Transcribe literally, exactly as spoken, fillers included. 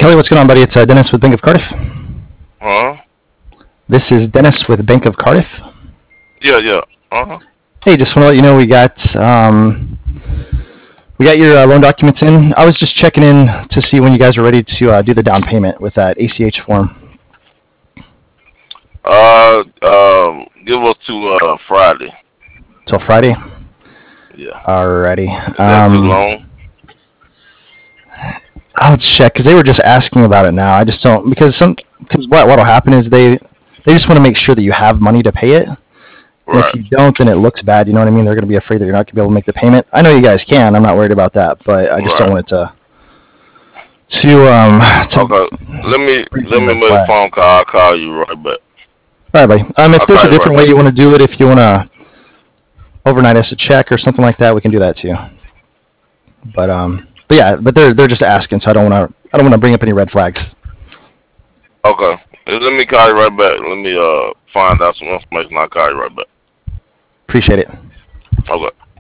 Kelly, what's going on, buddy? It's uh, Dennis with Bank of Cardiff. Huh? This is Dennis with Bank of Cardiff. Yeah, yeah. Uh-huh. Hey, just want to let you know we got um, we got your uh, loan documents in. I was just checking in to see when you guys are ready to uh, do the down payment with that A C H form. Uh, um, give us to uh Friday. Till Friday. Yeah. Alrighty. Is that too Um, long? I'll check because they were just asking about it now. I just don't because some because what what'll happen is they they just want to make sure that you have money to pay it. And Right. if you don't, then it looks bad. You know what I mean? They're going to be afraid that you're not going to be able to make the payment. I know you guys can. I'm not worried about that, but I just Right. don't want it to to um to Okay. Let me bring let some me red make a flags. phone call. I'll call you right back. All right, buddy. Um, if I'll there's call a you right different way back. you want to do it, if you want to overnight us a check or something like that, we can do that too. But um, but yeah, but they're they're just asking, so I don't want to I don't want to bring up any red flags. Okay. Let me call you right back. Let me uh find out some information. I'll call you right back. Appreciate it. Okay.